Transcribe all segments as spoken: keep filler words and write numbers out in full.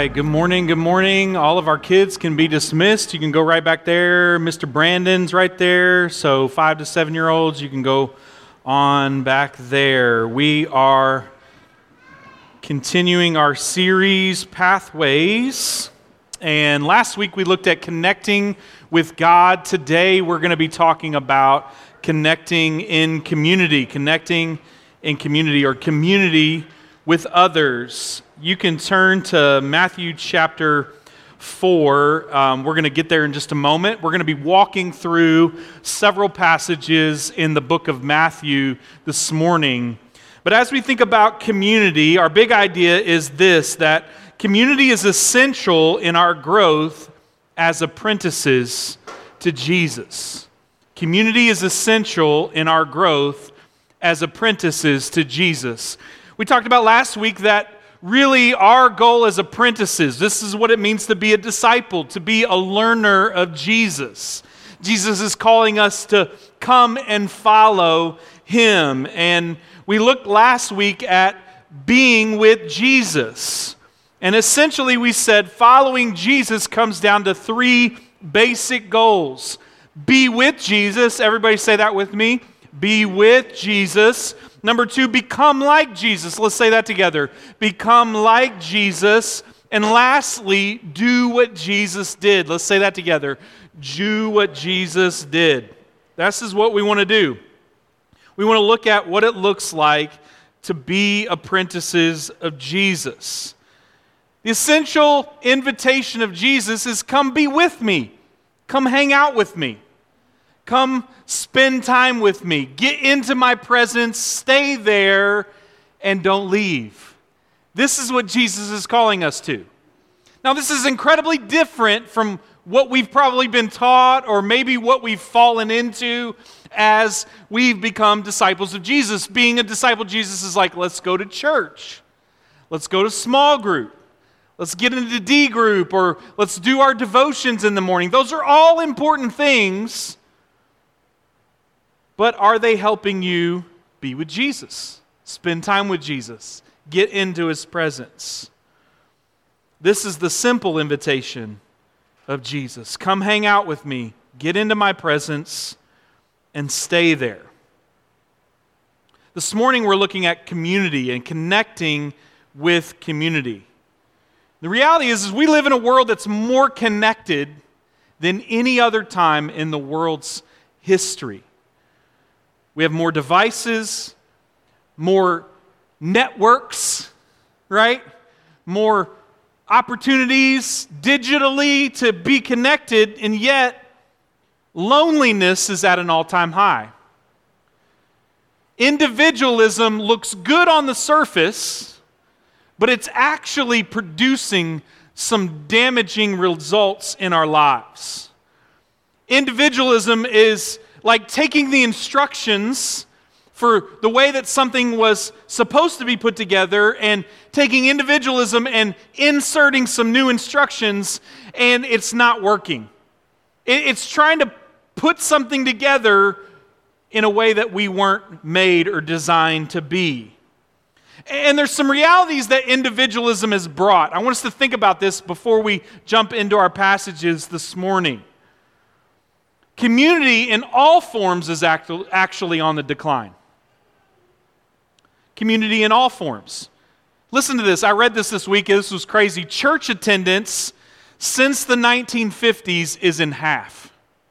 right, good morning, good morning. All of our kids can be dismissed. You can go right back there. Mister Brandon's right there. So five to seven-year-olds, you can go on back there. We are continuing our series, Pathways. And last week we looked at connecting with God. Today we're going to be talking about connecting in community, connecting in community or community with others. You can turn to Matthew chapter four. Um, we're going to get there in just a moment. We're going to be walking through several passages in the book of Matthew this morning. But as we think about community, our big idea is this, that community is essential in our growth as apprentices to Jesus. Community is essential in our growth as apprentices to Jesus. We talked about last week that really our goal as apprentices, this is what it means to be a disciple, to be a learner of Jesus. Jesus is calling us to come and follow Him. And we looked last week at being with Jesus. And essentially we said following Jesus comes down to three basic goals. Be with Jesus. Everybody say that with me. Be with Jesus. Number two, become like Jesus. Let's say that together. Become like Jesus. And lastly, do what Jesus did. Let's say that together. Do what Jesus did. This is what we want to do. We want to look at what it looks like to be apprentices of Jesus. The essential invitation of Jesus is come be with me. Come hang out with me. Come spend time with me. Get into my presence, stay there, and don't leave. This is what Jesus is calling us to. Now, this is incredibly different from what we've probably been taught or maybe what we've fallen into as we've become disciples of Jesus. Being a disciple of Jesus is like, let's go to church. Let's go to small group. Let's get into D group, or let's do our devotions in the morning. Those are all important things. But are they helping you be with Jesus? Spend time with Jesus. Get into His presence. This is the simple invitation of Jesus. Come hang out with me. Get into my presence and stay there. This morning we're looking at community and connecting with community. The reality is, is we live in a world that's more connected than any other time in the world's history. We have more devices, more networks, right? More opportunities digitally to be connected, and yet loneliness is at an all-time high. Individualism looks good on the surface, but it's actually producing some damaging results in our lives. Individualism is like taking the instructions for the way that something was supposed to be put together and taking individualism and inserting some new instructions, and it's not working. It's trying to put something together in a way that we weren't made or designed to be. And there's some realities that individualism has brought. I want us to think about this before we jump into our passages this morning. Community in all forms is actually on the decline. Community in all forms. Listen to this. I read this this week. This was crazy. Church attendance since the nineteen fifties is in half.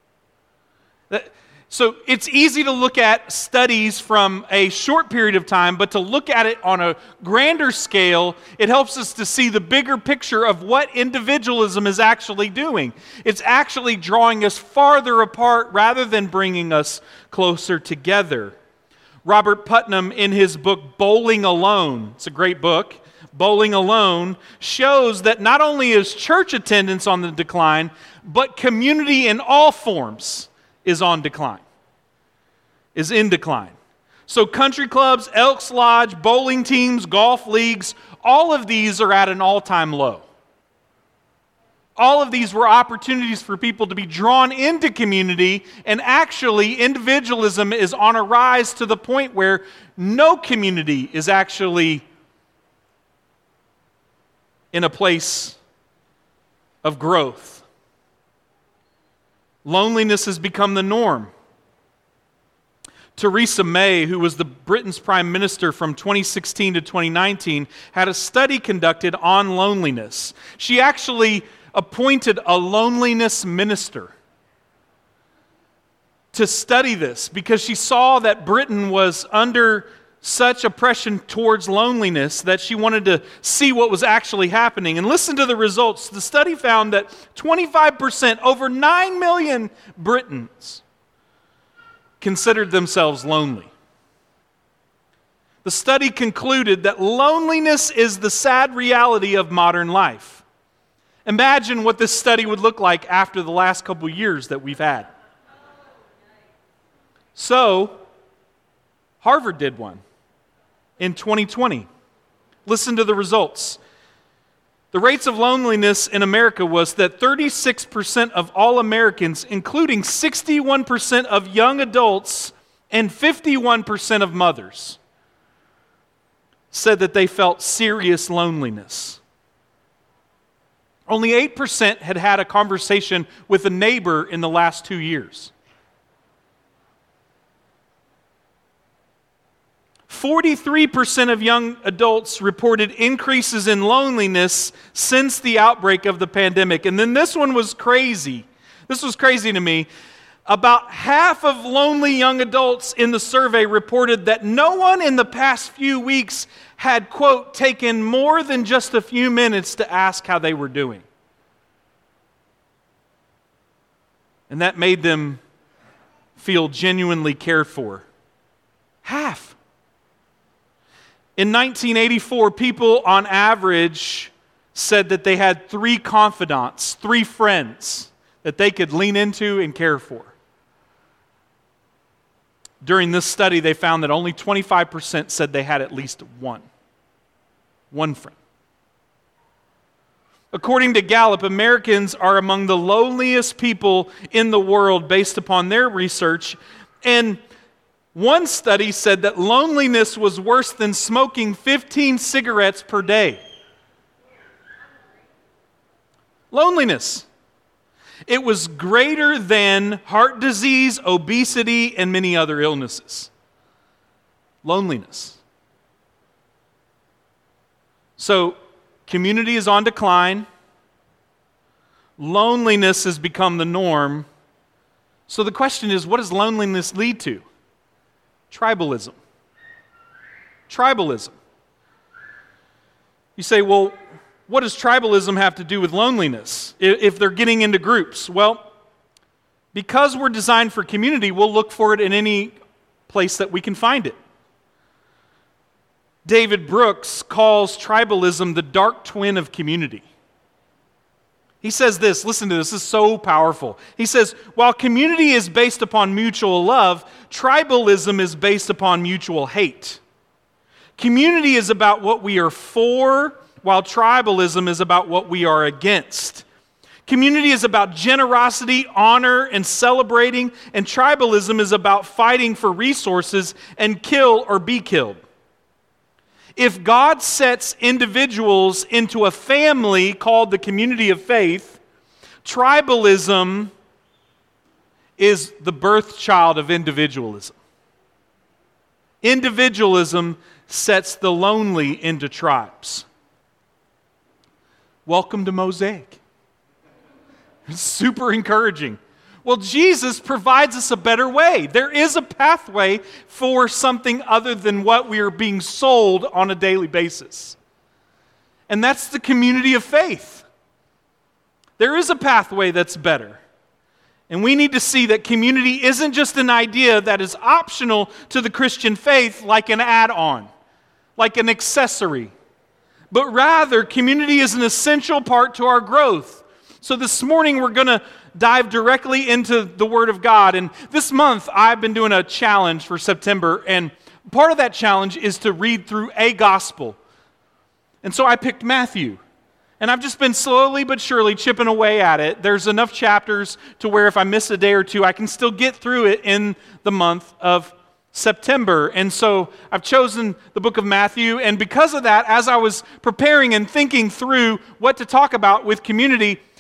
So it's easy to look at studies from a short period of time, but to look at it on a grander scale, it helps us to see the bigger picture of what individualism is actually doing. It's actually drawing us farther apart rather than bringing us closer together. Robert Putnam, in his book Bowling Alone, it's a great book, Bowling Alone, shows that not only is church attendance on the decline, but community in all forms is on decline, is in decline. So country clubs, Elks Lodge, bowling teams, golf leagues, all of these are at an all-time low. All of these were opportunities for people to be drawn into community, and actually individualism is on a rise to the point where no community is actually in a place of growth. Loneliness has become the norm. Theresa May, who was the Britain's prime minister from twenty sixteen to twenty nineteen, had a study conducted on loneliness. She actually appointed a loneliness minister to study this because she saw that Britain was under such oppression towards loneliness that she wanted to see what was actually happening. And listen to the results. The study found that twenty-five percent, over nine million Britons, considered themselves lonely. The study concluded that loneliness is the sad reality of modern life. Imagine what this study would look like after the last couple years that we've had. So, Harvard did one in twenty twenty. Listen to the results. The rates of loneliness in America was that thirty-six percent of all Americans, including sixty-one percent of young adults and fifty-one percent of mothers, said that they felt serious loneliness. Only eight percent had had a conversation with a neighbor in the last two years. forty-three percent of young adults reported increases in loneliness since the outbreak of the pandemic. And then this one was crazy. This was crazy to me. About half of lonely young adults in the survey reported that no one in the past few weeks had, quote, taken more than just a few minutes to ask how they were doing. And that made them feel genuinely cared for. Half. In nineteen eighty-four, people on average said that they had three confidants, three friends that they could lean into and care for. During this study, they found that only twenty-five percent said they had at least one. One friend. According to Gallup, Americans are among the loneliest people in the world based upon their research. And one study said that loneliness was worse than smoking fifteen cigarettes per day. Loneliness. It was greater than heart disease, obesity, and many other illnesses. Loneliness. So, community is on decline. Loneliness has become the norm. So the question is, what does loneliness lead to? Tribalism. Tribalism. You say, well, what does tribalism have to do with loneliness if they're getting into groups? Well, because we're designed for community, we'll look for it in any place that we can find it. David Brooks calls tribalism the dark twin of community. He says this, listen to this, this is so powerful. He says, while community is based upon mutual love, tribalism is based upon mutual hate. Community is about what we are for, while tribalism is about what we are against. Community is about generosity, honor, and celebrating, and tribalism is about fighting for resources and kill or be killed. If God sets individuals into a family called the community of faith, tribalism is the birth child of individualism. Individualism sets the lonely into tribes. Welcome to Mosaic. It's super encouraging. Well, Jesus provides us a better way. There is a pathway for something other than what we are being sold on a daily basis. And that's the community of faith. There is a pathway that's better. And we need to see that community isn't just an idea that is optional to the Christian faith, like an add-on, like an accessory. But rather, community is an essential part to our growth. So this morning we're going to dive directly into the Word of God. And this month I've been doing a challenge for September, and part of that challenge is to read through a gospel. And so I picked Matthew. And I've just been slowly but surely chipping away at it. There's enough chapters to where if I miss a day or two, I can still get through it in the month of September. And so I've chosen the book of Matthew. And because of that, as I was preparing and thinking through what to talk about with community,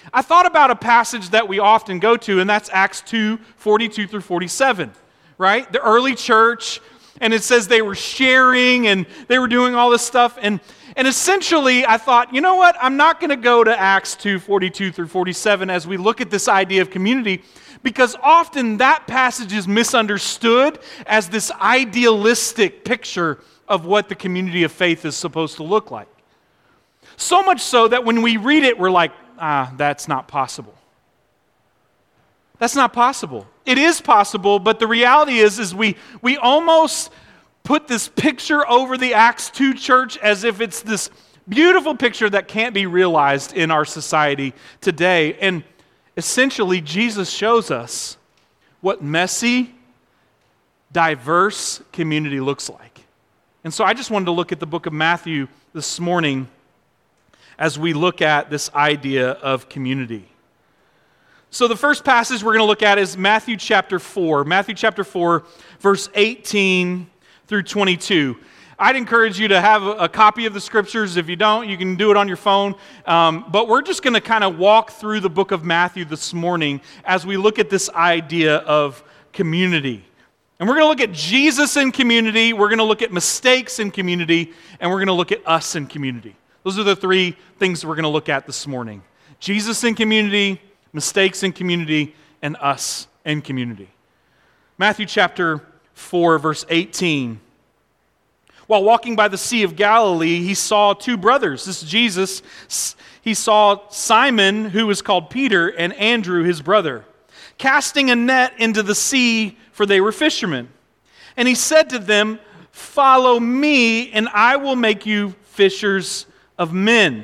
I thought about a passage that we often go to, and that's Acts two, forty-two through forty-seven, right? The early church, and it says they were sharing and they were doing all this stuff. And, and essentially, I thought, you know what? I'm not going to go to Acts two, forty-two through forty-seven as we look at this idea of community, because often that passage is misunderstood as this idealistic picture of what the community of faith is supposed to look like. So much so that when we read it, we're like, ah, that's not possible. That's not possible. It is possible, but the reality is, is we, we almost put this picture over the Acts two church as if it's this beautiful picture that can't be realized in our society today. And essentially, Jesus shows us what messy, diverse community looks like. And so I just wanted to look at the book of Matthew this morning as we look at this idea of community. So the first passage we're going to look at is Matthew chapter four. Matthew chapter four, verse eighteen through twenty-two. I'd encourage you to have a copy of the scriptures. If you don't, you can do it on your phone. Um, but we're just going to kind of walk through the book of Matthew this morning as we look at this idea of community. And we're going to look at Jesus in community, we're going to look at mistakes in community, and we're going to look at us in community. Those are the three things we're going to look at this morning. Jesus in community, mistakes in community, and us in community. Matthew chapter four, verse eighteen. While walking by the Sea of Galilee, he saw two brothers. This is Jesus. He saw Simon, who was called Peter, and Andrew, his brother, casting a net into the sea, for they were fishermen. And he said to them, "Follow me, and I will make you fishers of men."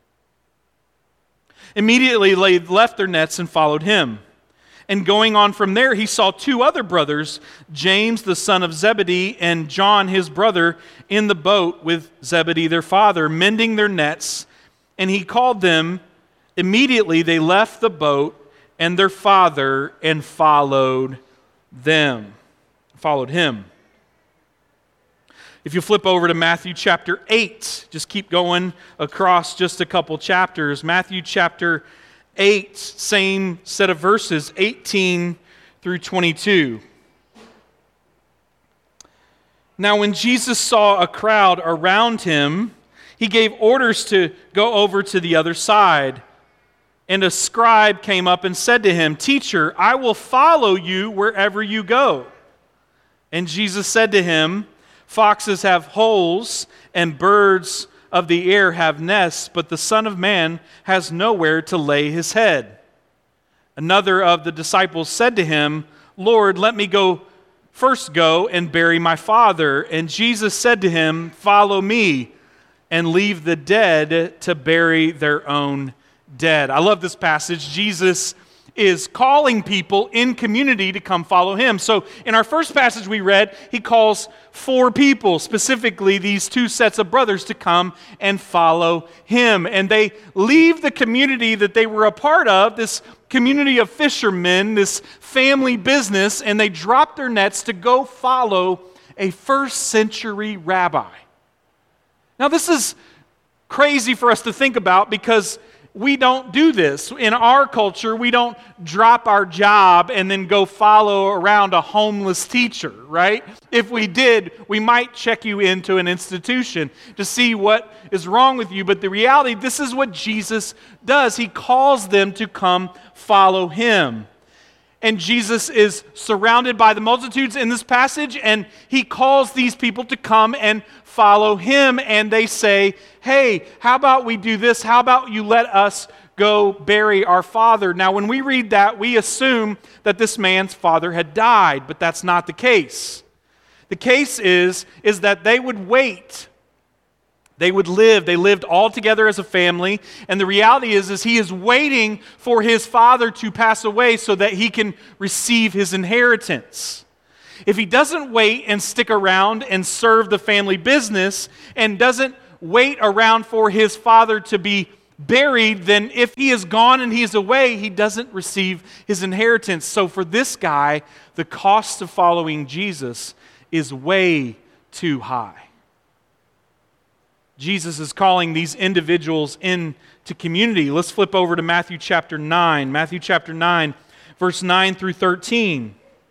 Immediately they left their nets and followed him. And going on from there, he saw two other brothers, James the son of Zebedee and John his brother, in the boat with Zebedee their father, mending their nets. And he called them. Immediately they left the boat and their father and followed them. Followed him. If you flip over to Matthew chapter eight, just keep going across just a couple chapters. Matthew chapter eight, same set of verses, eighteen through twenty-two. Now when Jesus saw a crowd around him, he gave orders to go over to the other side. And a scribe came up and said to him, "Teacher, I will follow you wherever you go." And Jesus said to him, "Foxes have holes, and birds of the air have nests, but the Son of Man has nowhere to lay his head." Another of the disciples said to him, "Lord, let me go first go and bury my father." And Jesus said to him, "Follow me, and leave the dead to bury their own dead." I love this passage. Jesus is calling people in community to come follow him. So in our first passage we read, he calls four people, specifically these two sets of brothers, to come and follow him. And they leave the community that they were a part of, this community of fishermen, this family business, and they drop their nets to go follow a first century rabbi. Now this is crazy for us to think about because we don't do this. In our culture, we don't drop our job and then go follow around a homeless teacher, right? If we did, we might check you into an institution to see what is wrong with you. But the reality, this is what Jesus does. He calls them to come follow him. And Jesus is surrounded by the multitudes in this passage, and he calls these people to come and follow him. And they say, "Hey, how about we do this? How about you let us go bury our father?" Now, when we read that, we assume that this man's father had died, but that's not the case. The case is, is that they would wait. They would live. They lived all together as a family. And the reality is, is he is waiting for his father to pass away so that he can receive his inheritance. If he doesn't wait and stick around and serve the family business and doesn't wait around for his father to be buried, then if he is gone and he is away, he doesn't receive his inheritance. So for this guy, the cost of following Jesus is way too high. Jesus is calling these individuals in to community. Let's flip over to Matthew chapter nine. Matthew chapter nine, verse nine through thirteen.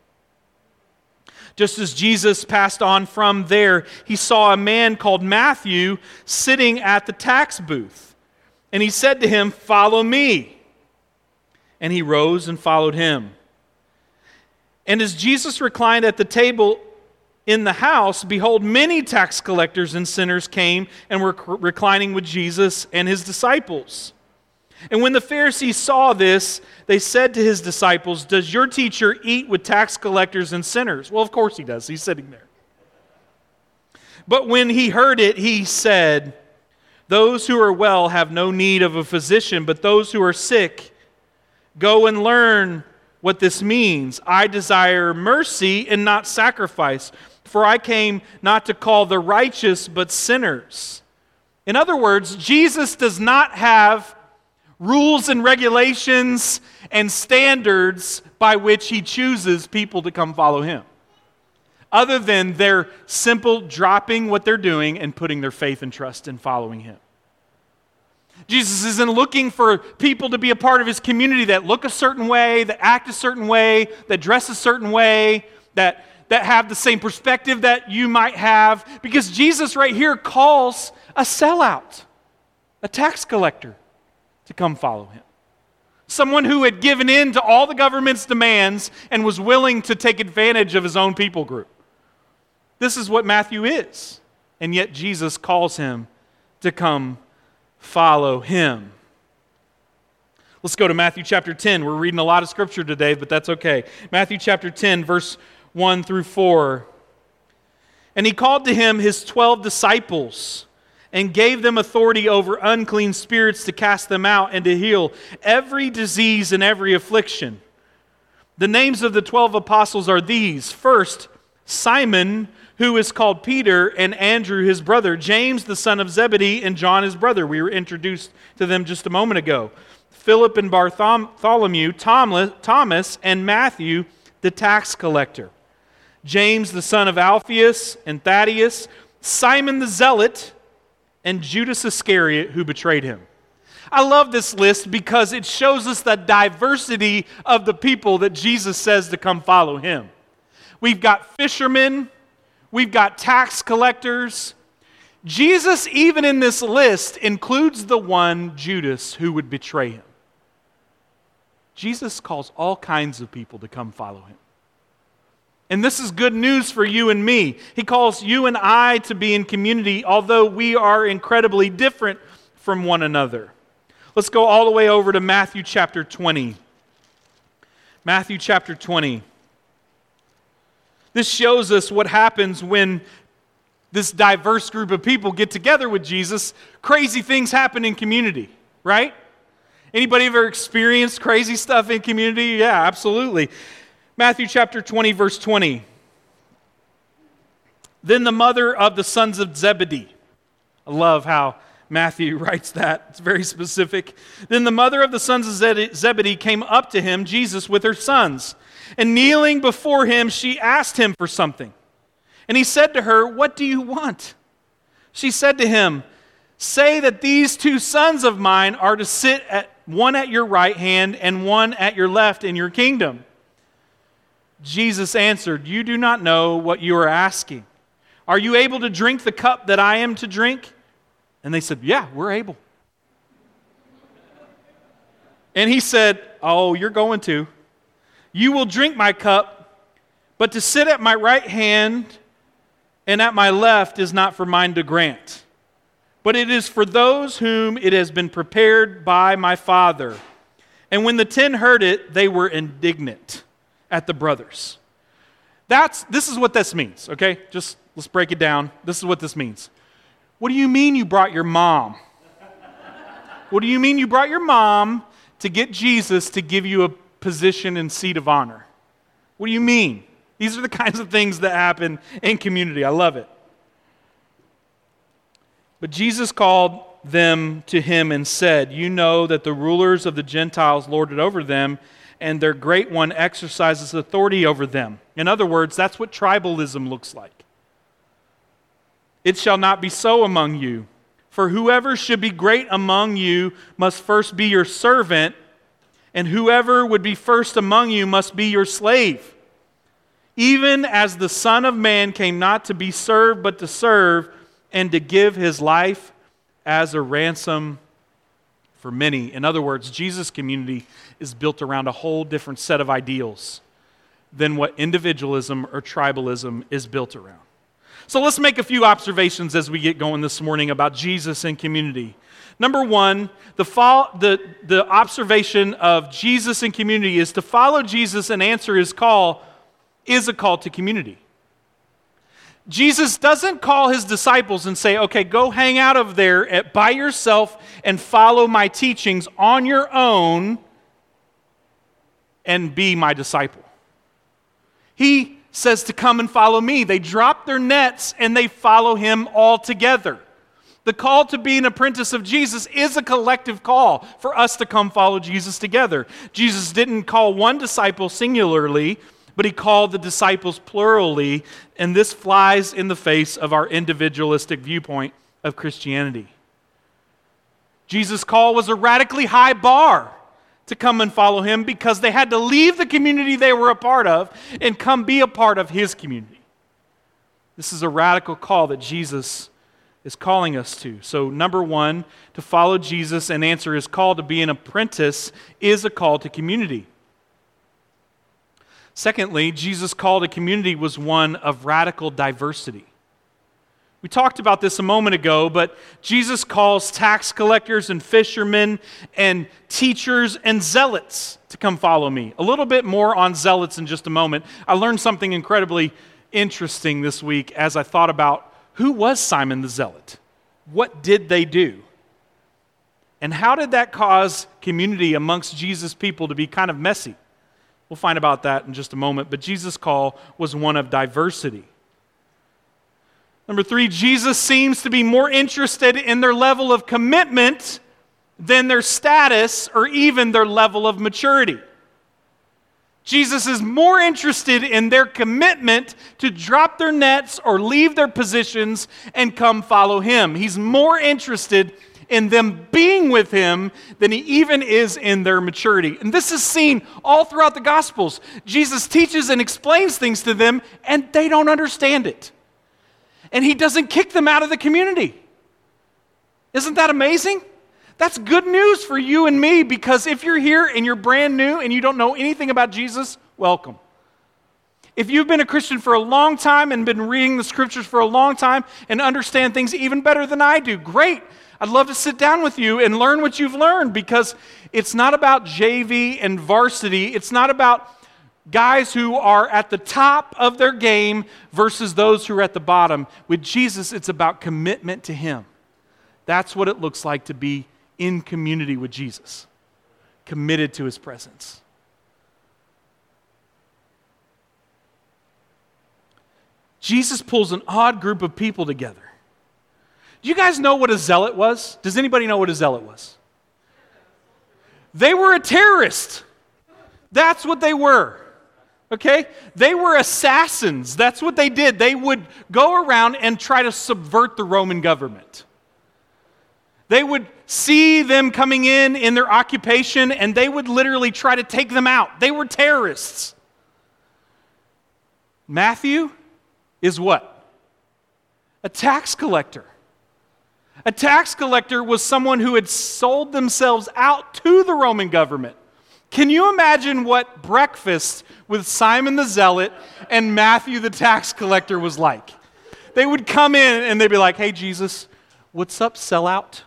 Just as Jesus passed on from there, he saw a man called Matthew sitting at the tax booth. And he said to him, "Follow me." And he rose and followed him. And as Jesus reclined at the table in the house, behold, many tax collectors and sinners came and were reclining with Jesus and his disciples. And when the Pharisees saw this, they said to his disciples, "Does your teacher eat with tax collectors and sinners?" Well, of course he does. He's sitting there. But when he heard it, he said, "Those who are well have no need of a physician, but those who are sick, go and learn what this means. I desire mercy and not sacrifice, for I came not to call the righteous, but sinners." In other words, Jesus does not have rules and regulations and standards by which he chooses people to come follow him, other than their simple dropping what they're doing and putting their faith and trust in following him. Jesus isn't looking for people to be a part of his community that look a certain way, that act a certain way, that dress a certain way, that, that have the same perspective that you might have, because Jesus right here calls a sellout, a tax collector, to come follow him. Someone who had given in to all the government's demands and was willing to take advantage of his own people group. This is what Matthew is. And yet Jesus calls him to come follow him. Let's go to Matthew chapter ten. We're reading a lot of scripture today, but that's okay. Matthew chapter ten, verse one through four. And he called to him his twelve disciples, and gave them authority over unclean spirits to cast them out and to heal every disease and every affliction. The names of the twelve apostles are these. First, Simon, who is called Peter, and Andrew his brother, James the son of Zebedee, and John his brother. We were introduced to them just a moment ago. Philip and Bartholomew, Thomas, and Matthew the tax collector. James the son of Alphaeus and Thaddeus, Simon the zealot, and Judas Iscariot, who betrayed him. I love this list because it shows us the diversity of the people that Jesus says to come follow him. We've got fishermen, we've got tax collectors. Jesus, even in this list, includes the one, Judas, who would betray him. Jesus calls all kinds of people to come follow him. And this is good news for you and me. He calls you and I to be in community, although we are incredibly different from one another. Let's go all the way over to Matthew chapter twenty. Matthew chapter twenty. This shows us what happens when this diverse group of people get together with Jesus. Crazy things happen in community, right? Anybody ever experienced crazy stuff in community? Yeah, absolutely. Matthew chapter twenty, verse twenty. Then the mother of the sons of Zebedee. I love how Matthew writes that. It's very specific. Then the mother of the sons of Zebedee came up to him, Jesus, with her sons. And kneeling before him, she asked him for something. And he said to her, "What do you want?" She said to him, "Say that these two sons of mine are to sit at one at your right hand and one at your left in your kingdom." Jesus answered, "You do not know what you are asking. Are you able to drink the cup that I am to drink?" And they said, "Yeah, we're able." And he said, "Oh, you're going to. You will drink my cup, but to sit at my right hand and at my left is not for mine to grant, but it is for those whom it has been prepared by my Father." And when the ten heard it, they were indignant at the brothers. That's this is what this means, okay? Just let's break it down. This is what this means. What do you mean you brought your mom? What do you mean you brought your mom to get Jesus to give you a position and seat of honor? What do you mean? These are the kinds of things that happen in community. I love it. But Jesus called them to him and said, "You know that the rulers of the Gentiles lord it over them, and their great one exercises authority over them." In other words, that's what tribalism looks like. "It shall not be so among you. For whoever should be great among you must first be your servant, and whoever would be first among you must be your slave. Even as the Son of Man came not to be served, but to serve, and to give his life as a ransom for many." In other words, Jesus' community is built around a whole different set of ideals than what individualism or tribalism is built around. So let's make a few observations as we get going this morning about Jesus and community. Number one, the, fo- the, the observation of Jesus and community is to follow Jesus and answer his call is a call to community. Jesus doesn't call his disciples and say, okay, go hang out over there at, by yourself and follow my teachings on your own and be my disciple. He says to come and follow me. They drop their nets and they follow him all together. The call to be an apprentice of Jesus is a collective call for us to come follow Jesus together. Jesus didn't call one disciple singularly, but he called the disciples plurally, and this flies in the face of our individualistic viewpoint of Christianity. Jesus' call was a radically high bar to come and follow him because they had to leave the community they were a part of and come be a part of his community. This is a radical call that Jesus is calling us to. So number one, to follow Jesus and answer his call to be an apprentice is a call to community. Secondly, Jesus' call to community was one of radical diversity. We talked about this a moment ago, but Jesus calls tax collectors and fishermen and teachers and zealots to come follow me. A little bit more on zealots in just a moment. I learned something incredibly interesting this week as I thought about who was Simon the Zealot? What did they do? And how did that cause community amongst Jesus' people to be kind of messy? We'll find about that in just a moment, but Jesus' call was one of diversity. Number three, Jesus seems to be more interested in their level of commitment than their status or even their level of maturity. Jesus is more interested in their commitment to drop their nets or leave their positions and come follow him. He's more interested in them being with him than he even is in their maturity. And this is seen all throughout the Gospels. Jesus teaches and explains things to them, and they don't understand it. And he doesn't kick them out of the community. Isn't that amazing? That's good news for you and me, because if you're here and you're brand new and you don't know anything about Jesus, welcome. If you've been a Christian for a long time and been reading the scriptures for a long time and understand things even better than I do, great. I'd love to sit down with you and learn what you've learned, because it's not about J V and varsity. It's not about guys who are at the top of their game versus those who are at the bottom. With Jesus, it's about commitment to him. That's what it looks like to be in community with Jesus, committed to his presence. Jesus pulls an odd group of people together. Do you guys know what a zealot was? Does anybody know what a zealot was? They were a terrorist. That's what they were. Okay? They were assassins. That's what they did. They would go around and try to subvert the Roman government. They would see them coming in in their occupation, and they would literally try to take them out. They were terrorists. Matthew is what? A tax collector. A tax collector was someone who had sold themselves out to the Roman government. Can you imagine what breakfast with Simon the Zealot and Matthew the tax collector was like? They would come in and they'd be like, "Hey, Jesus, what's up, sellout?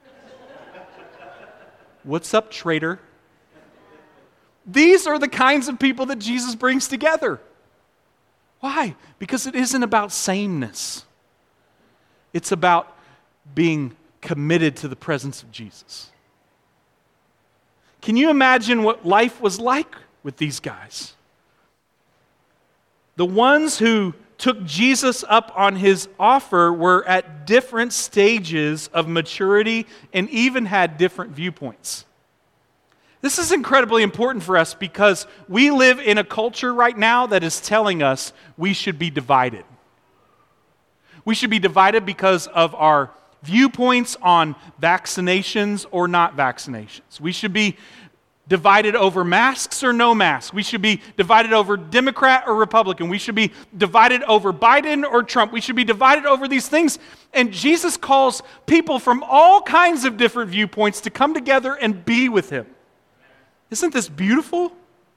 What's up, traitor?" These are the kinds of people that Jesus brings together. Why? Because it isn't about sameness. It's about being committed to the presence of Jesus. Can you imagine what life was like with these guys? The ones who took Jesus up on his offer were at different stages of maturity and even had different viewpoints. This is incredibly important for us because we live in a culture right now that is telling us we should be divided. We should be divided because of our viewpoints on vaccinations or not vaccinations. We should be divided over masks or no masks. We should be divided over Democrat or Republican. We should be divided over Biden or Trump. We should be divided over these things. And Jesus calls people from all kinds of different viewpoints to come together and be with him. Isn't this beautiful?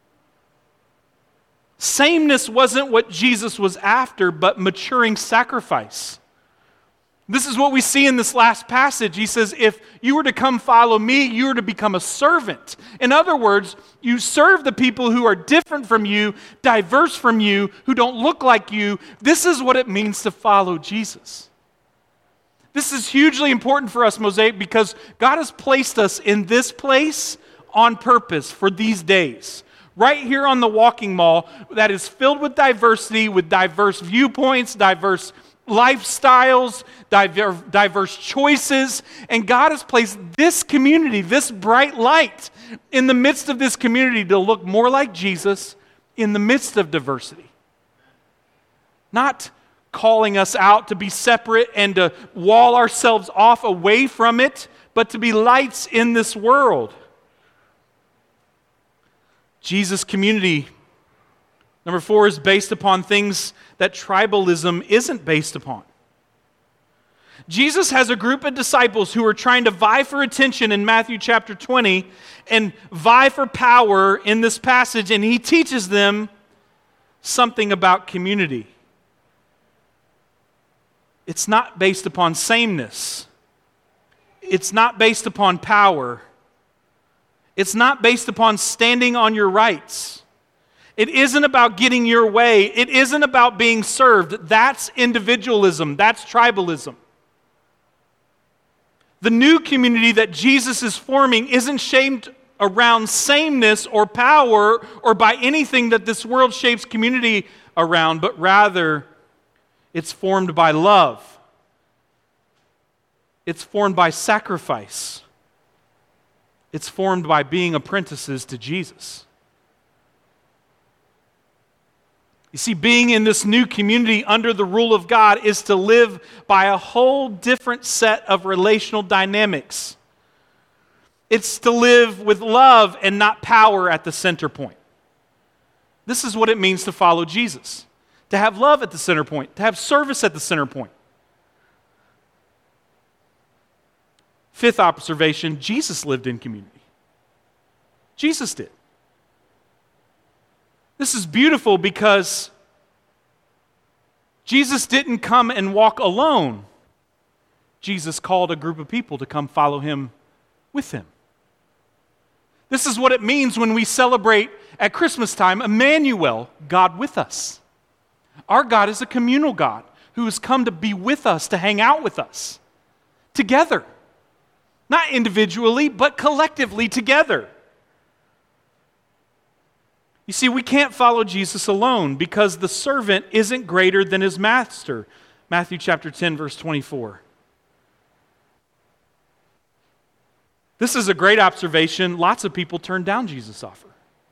Sameness wasn't what Jesus was after, but maturing sacrifice. This is what we see in this last passage. He says, if you were to come follow me, you were to become a servant. In other words, you serve the people who are different from you, diverse from you, who don't look like you. This is what it means to follow Jesus. This is hugely important for us, Mosaic, because God has placed us in this place on purpose for these days. Right here on the Walking Mall that is filled with diversity, with diverse viewpoints, diverse lifestyles, diver- diverse choices, and God has placed this community, this bright light, in the midst of this community to look more like Jesus in the midst of diversity. Not calling us out to be separate and to wall ourselves off away from it, but to be lights in this world. Jesus' community, number four, is based upon things that tribalism isn't based upon. Jesus has a group of disciples who are trying to vie for attention in Matthew chapter twenty and vie for power in this passage, and he teaches them something about community. It's not based upon sameness. It's not based upon power. It's not based upon standing on your rights. It isn't about getting your way. It isn't about being served. That's individualism. That's tribalism. The new community that Jesus is forming isn't shaped around sameness or power or by anything that this world shapes community around, but rather it's formed by love. It's formed by sacrifice. It's formed by being apprentices to Jesus. You see, being in this new community under the rule of God is to live by a whole different set of relational dynamics. It's to live with love and not power at the center point. This is what it means to follow Jesus. To have love at the center point. To have service at the center point. Fifth observation, Jesus lived in community. Jesus did. This is beautiful because Jesus didn't come and walk alone. Jesus called a group of people to come follow him with him. This is what it means when we celebrate at Christmas time, Emmanuel, God with us. Our God is a communal God who has come to be with us, to hang out with us, together. Not individually, but collectively together. You see, we can't follow Jesus alone because the servant isn't greater than his master. Matthew chapter ten, verse twenty-four. This is a great observation. Lots of people turned down Jesus' offer.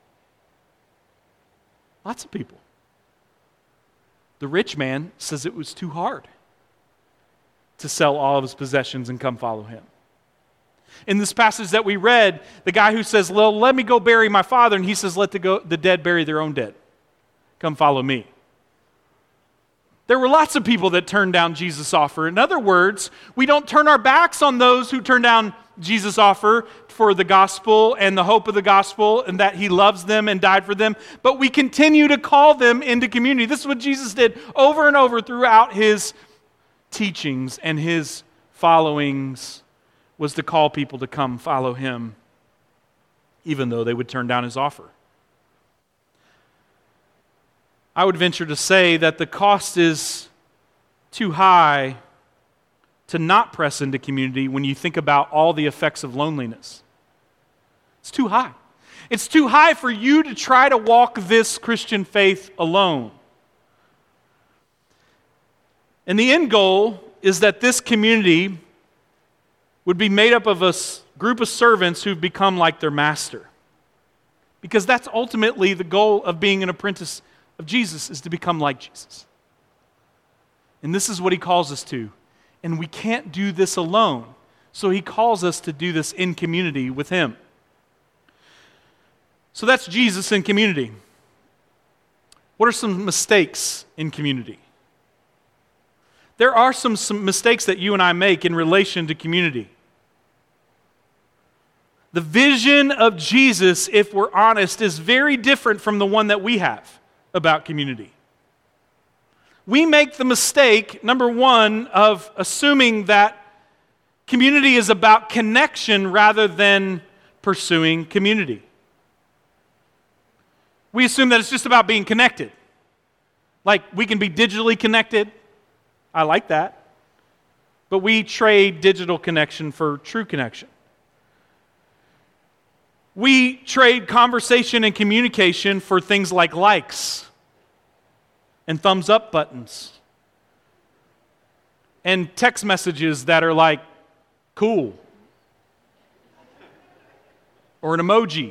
Lots of people. The rich man says it was too hard to sell all of his possessions and come follow him. In this passage that we read, the guy who says, well, let me go bury my father, and he says, let the, go, the dead bury their own dead. Come follow me. There were lots of people that turned down Jesus' offer. In other words, we don't turn our backs on those who turn down Jesus' offer for the gospel and the hope of the gospel and that he loves them and died for them, but we continue to call them into community. This is what Jesus did over and over throughout his teachings and his followings, was to call people to come follow him, even though they would turn down his offer. I would venture to say that the cost is too high to not press into community when you think about all the effects of loneliness. It's too high. It's too high for you to try to walk this Christian faith alone. And the end goal is that this community would be made up of a group of servants who've become like their master. Because that's ultimately the goal of being an apprentice of Jesus, is to become like Jesus. And this is what he calls us to And we can't do this alone. So he calls us to do this in community with him. So that's Jesus in community. What are some mistakes in community? There are some, some mistakes that you and I make in relation to community. The vision of Jesus, if we're honest, is very different from the one that we have about community. We make the mistake, number one, of assuming that community is about connection rather than pursuing community. We assume that it's just about being connected. Like, we can be digitally connected. I like that. But we trade digital connection for true connection. We trade conversation and communication for things like likes and thumbs up buttons and text messages that are like cool or an emoji.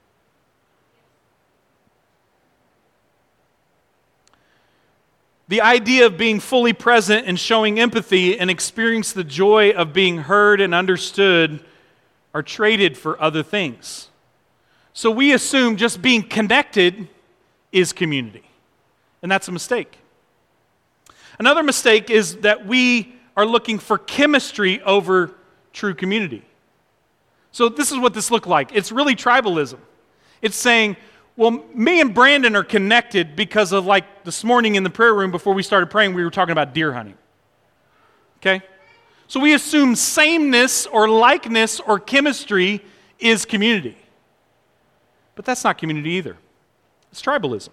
The idea of being fully present and showing empathy and experience the joy of being heard and understood are traded for other things. So we assume just being connected is community. And that's a mistake. Another mistake is that we are looking for chemistry over true community. So this is what this looked like. It's really tribalism. It's saying, well, me and Brandon are connected because of, like, this morning in the prayer room before we started praying, we were talking about deer hunting. Okay? So we assume sameness or likeness or chemistry is community. But that's not community either. It's tribalism.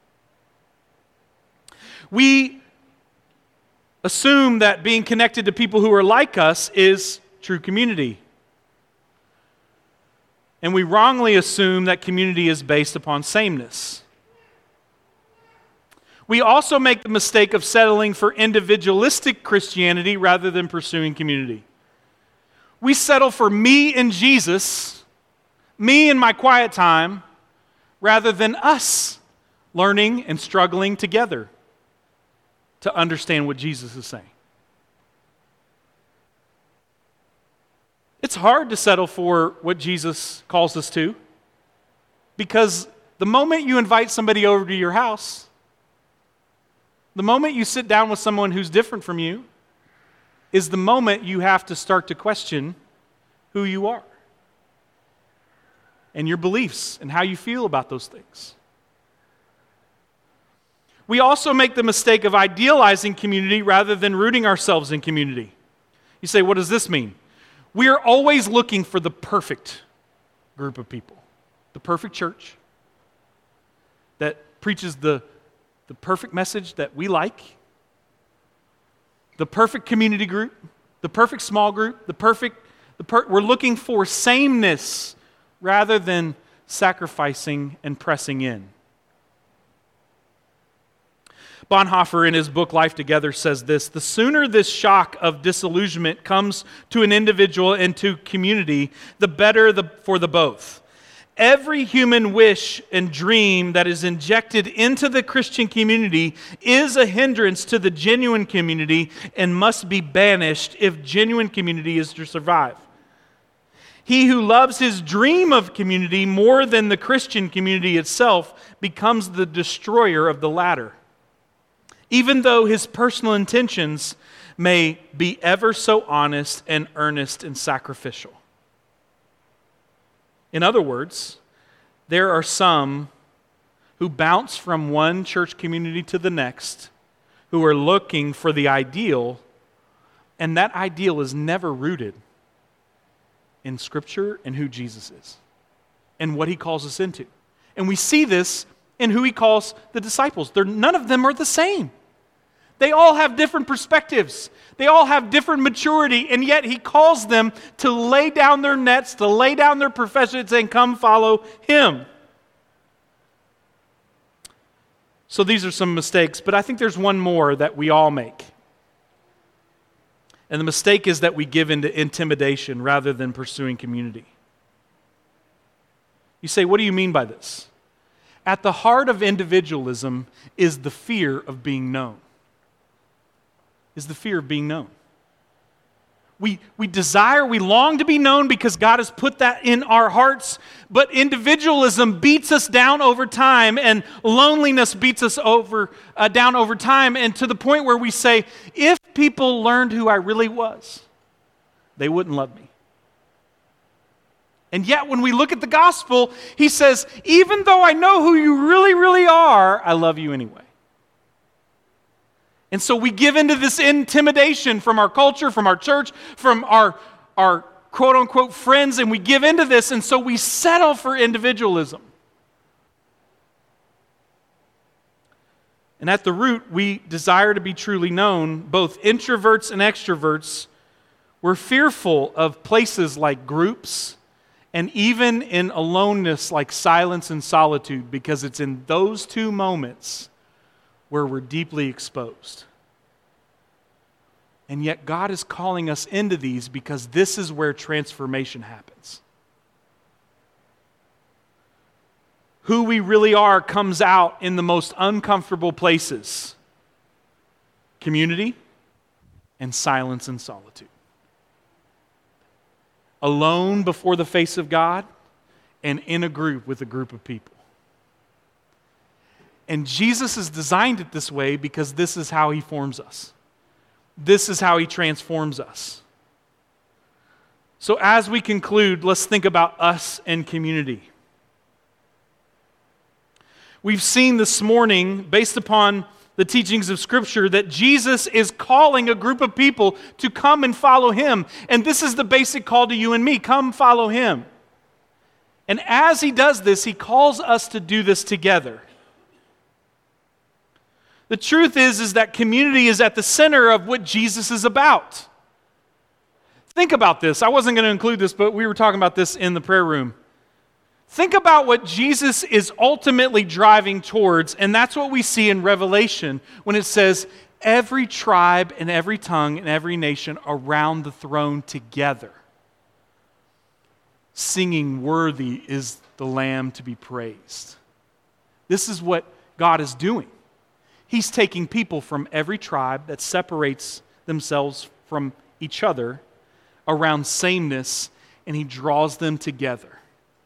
We assume that being connected to people who are like us is true community. And we wrongly assume that community is based upon sameness. We also make the mistake of settling for individualistic Christianity rather than pursuing community. We settle for me and Jesus, me and my quiet time, rather than us learning and struggling together to understand what Jesus is saying. It's hard to settle for what Jesus calls us to, because the moment you invite somebody over to your house, the moment you sit down with someone who's different from you, is the moment you have to start to question who you are and your beliefs and how you feel about those things. We also make the mistake of idealizing community rather than rooting ourselves in community. You say, what does this mean? We are always looking for the perfect group of people, the perfect church that preaches the, the perfect message that we like, the perfect community group, the perfect small group, the perfect, the per, we're looking for sameness rather than sacrificing and pressing in. Bonhoeffer, in his book Life Together, says this: the sooner this shock of disillusionment comes to an individual and to community, the better the, for the both. Every human wish and dream that is injected into the Christian community is a hindrance to the genuine community and must be banished if genuine community is to survive. He who loves his dream of community more than the Christian community itself becomes the destroyer of the latter, even though his personal intentions may be ever so honest and earnest and sacrificial. In other words, there are some who bounce from one church community to the next who are looking for the ideal, and that ideal is never rooted in Scripture and who Jesus is and what he calls us into. And we see this in who he calls the disciples. They're, none of them are the same. They all have different perspectives. They all have different maturity, and yet he calls them to lay down their nets, to lay down their professions, and come follow him. So these are some mistakes, but I think there's one more that we all make. And the mistake is that we give into intimidation rather than pursuing community. You say, what do you mean by this? At the heart of individualism is the fear of being known. Is the fear of being known. We, we desire, we long to be known because God has put that in our hearts, but individualism beats us down over time, and loneliness beats us over uh, down over time, and to the point where we say, if people learned who I really was, they wouldn't love me. And yet when we look at the gospel, he says, even though I know who you really, really are, I love you anyway. And so we give into this intimidation from our culture, from our church, from our, our quote-unquote friends, and we give into this, and so we settle for individualism. And at the root, we desire to be truly known. Both introverts and extroverts were fearful of places like groups, and even in aloneness like silence and solitude, because it's in those two moments where we're deeply exposed. And yet God is calling us into these because this is where transformation happens. Who we really are comes out in the most uncomfortable places: community and silence and solitude. Alone before the face of God, and in a group with a group of people. And Jesus has designed it this way because this is how he forms us. This is how he transforms us. So as we conclude, let's think about us and community. We've seen this morning, based upon the teachings of Scripture, that Jesus is calling a group of people to come and follow him. And this is the basic call to you and me: come follow him. And as he does this, he calls us to do this together. The truth is, is that community is at the center of what Jesus is about. Think about this. I wasn't going to include this, but we were talking about this in the prayer room. Think about what Jesus is ultimately driving towards, and that's what we see in Revelation when it says, every tribe and every tongue and every nation around the throne together, singing, "Worthy is the Lamb to be praised." This is what God is doing. He's taking people from every tribe that separates themselves from each other around sameness, and he draws them together.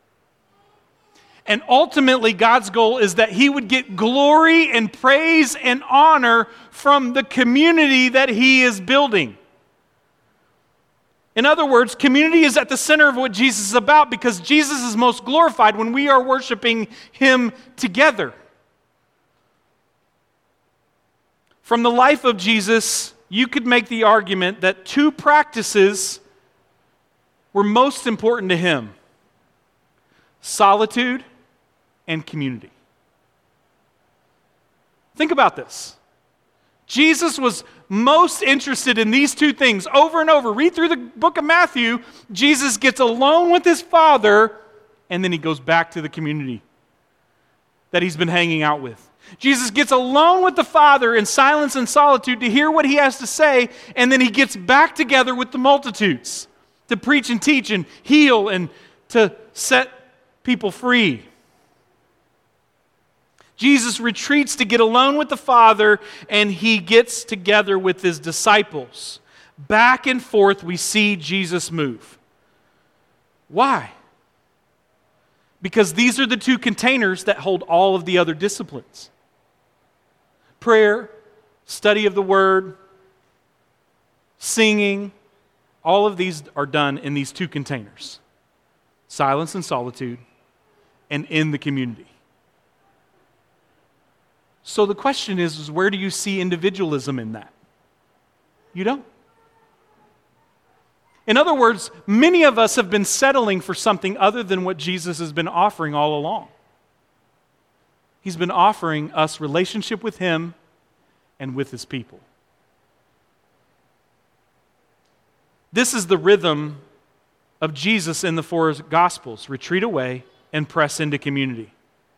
And ultimately, God's goal is that he would get glory and praise and honor from the community that he is building. In other words, community is at the center of what Jesus is about, because Jesus is most glorified when we are worshiping him together. From the life of Jesus, you could make the argument that two practices were most important to him: solitude and community. Think about this. Jesus was most interested in these two things over and over. Read through the book of Matthew. Jesus gets alone with his Father, and then he goes back to the community that he's been hanging out with. Jesus gets alone with the Father in silence and solitude to hear what he has to say, and then he gets back together with the multitudes to preach and teach and heal and to set people free. Jesus retreats to get alone with the Father, and he gets together with his disciples. Back and forth we see Jesus move. Why? Because these are the two containers that hold all of the other disciplines. Prayer, study of the Word, singing, all of these are done in these two containers: silence and solitude, and in the community. So the question is, is where do you see individualism in that? You don't. In other words, many of us have been settling for something other than what Jesus has been offering all along. He's been offering us relationship with him and with his people. This is the rhythm of Jesus in the four Gospels: retreat away and press into community.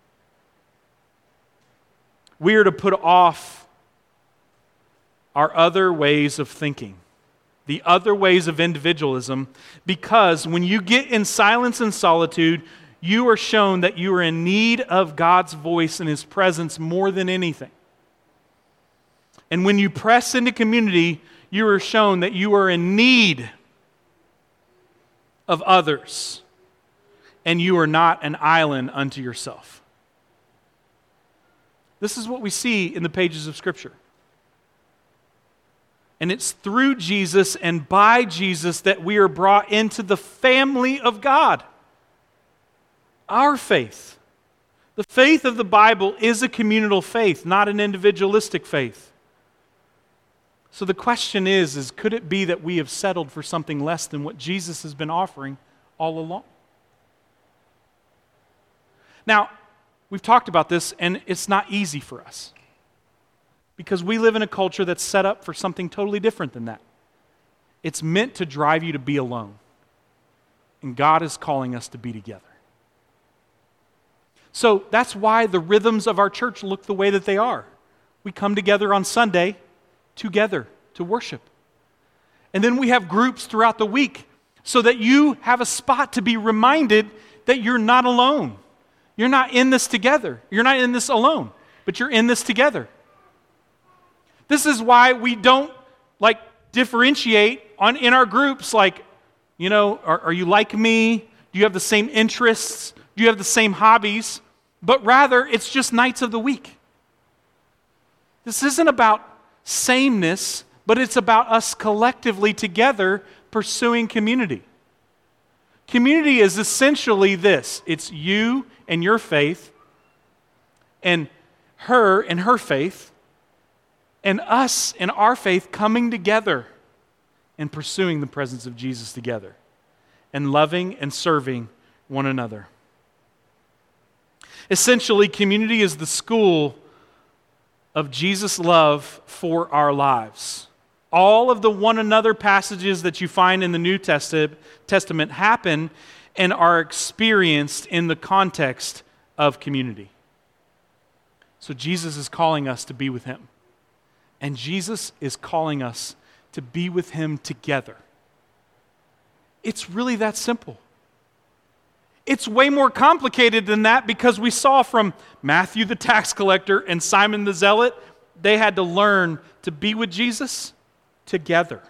We are to put off our other ways of thinking, the other ways of individualism, because when you get in silence and solitude, you are shown that you are in need of God's voice and his presence more than anything. And when you press into community, you are shown that you are in need of others, and you are not an island unto yourself. This is what we see in the pages of Scripture. And it's through Jesus and by Jesus that we are brought into the family of God. Our faith. The faith of the Bible is a communal faith, not an individualistic faith. So the question is, is could it be that we have settled for something less than what Jesus has been offering all along? Now, we've talked about this, and it's not easy for us because we live in a culture that's set up for something totally different than that. It's meant to drive you to be alone, and God is calling us to be together. So that's why the rhythms of our church look the way that they are. We come together on Sunday together to worship. And then we have groups throughout the week so that you have a spot to be reminded that you're not alone. You're not in this together. You're not in this alone, but you're in this together. This is why we don't like differentiate on in our groups like, you know, are, are you like me? Do you have the same interests? Do you have the same hobbies? But rather, it's just nights of the week. This isn't about sameness, but it's about us collectively together pursuing community. Community is essentially this. It's you and your faith, and her and her faith, and us and our faith coming together and pursuing the presence of Jesus together, and loving and serving one another. Essentially, community is the school of Jesus' love for our lives. All of the one another passages that you find in the New Testament happen and are experienced in the context of community. So Jesus is calling us to be with Him. And Jesus is calling us to be with Him together. It's really that simple. It's way more complicated than that because we saw from Matthew the tax collector and Simon the zealot, they had to learn to be with Jesus together.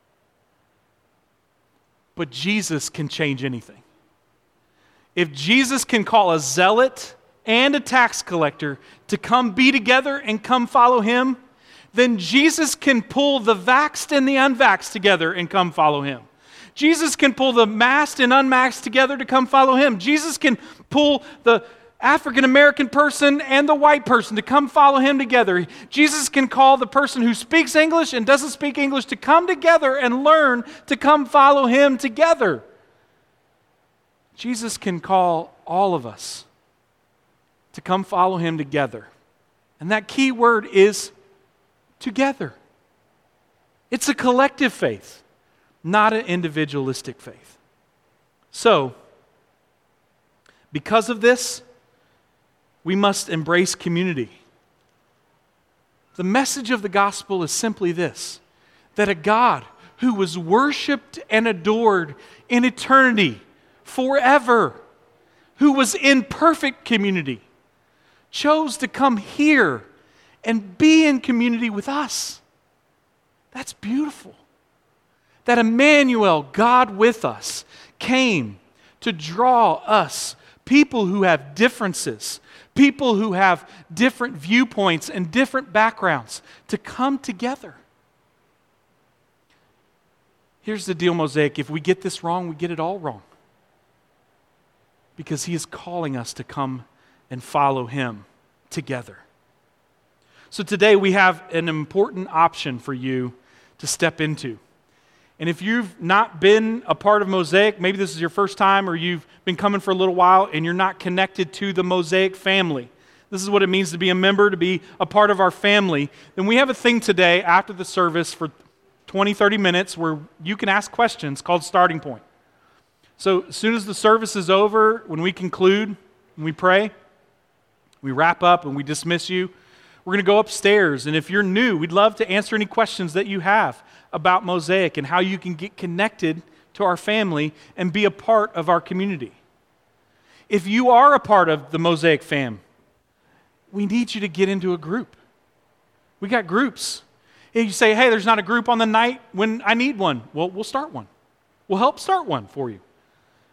But Jesus can change anything. If Jesus can call a zealot and a tax collector to come be together and come follow Him, then Jesus can pull the vaxxed and the unvaxxed together and come follow Him. Jesus can pull the masked and unmasked together to come follow Him. Jesus can pull the African American person and the white person to come follow Him together. Jesus can call the person who speaks English and doesn't speak English to come together and learn to come follow Him together. Jesus can call all of us to come follow Him together. And that key word is together. It's a collective faith, not an individualistic faith. So, because of this, we must embrace community. The message of the gospel is simply this, that a God who was worshiped and adored in eternity, forever, who was in perfect community, chose to come here and be in community with us. That's beautiful. That Emmanuel, God with us, came to draw us, people who have differences, people who have different viewpoints and different backgrounds, to come together. Here's the deal, Mosaic. If we get this wrong, we get it all wrong. Because He is calling us to come and follow Him together. So today we have an important option for you to step into. And if you've not been a part of Mosaic, maybe this is your first time or you've been coming for a little while and you're not connected to the Mosaic family. This is what it means to be a member, to be a part of our family. Then we have a thing today after the service for twenty, thirty minutes where you can ask questions called Starting Point. So as soon as the service is over, when we conclude, when we pray, we wrap up and we dismiss you, we're going to go upstairs. And if you're new, we'd love to answer any questions that you have about Mosaic and how you can get connected to our family and be a part of our community. If you are a part of the Mosaic fam, we need you to get into a group. We got groups. If you say, hey, there's not a group on the night when I need one, well, we'll start one. We'll help start one for you.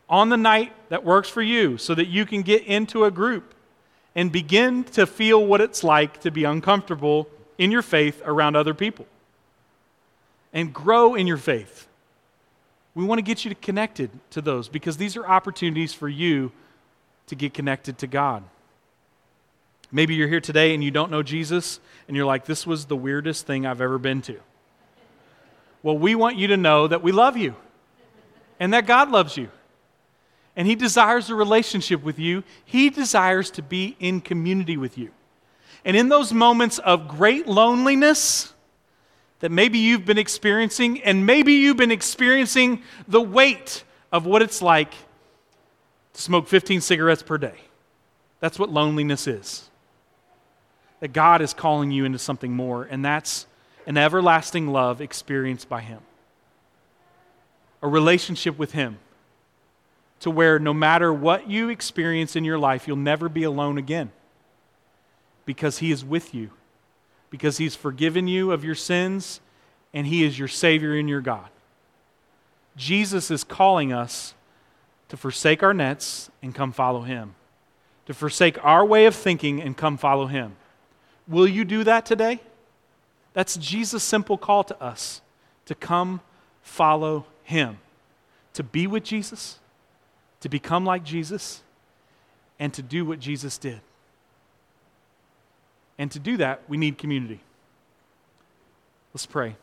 on the night that works for you so that you can get into a group and begin to feel what it's like to be uncomfortable in your faith around other people. And grow in your faith. We want to get you connected to those because these are opportunities for you to get connected to God. Maybe you're here today and you don't know Jesus and you're like, this was the weirdest thing I've ever been to. Well, we want you to know that we love you and that God loves you. And He desires a relationship with you. He desires to be in community with you. And in those moments of great loneliness that maybe you've been experiencing, and maybe you've been experiencing the weight of what it's like to smoke fifteen cigarettes per day. That's what loneliness is. That God is calling you into something more, and that's an everlasting love experienced by Him. A relationship with Him to where no matter what you experience in your life, you'll never be alone again because He is with you, because He's forgiven you of your sins, and He is your Savior and your God. Jesus is calling us to forsake our nets and come follow Him, to forsake our way of thinking and come follow Him. Will you do that today? That's Jesus' simple call to us, to come follow Him, to be with Jesus, to become like Jesus, and to do what Jesus did. And to do that, we need community. Let's pray.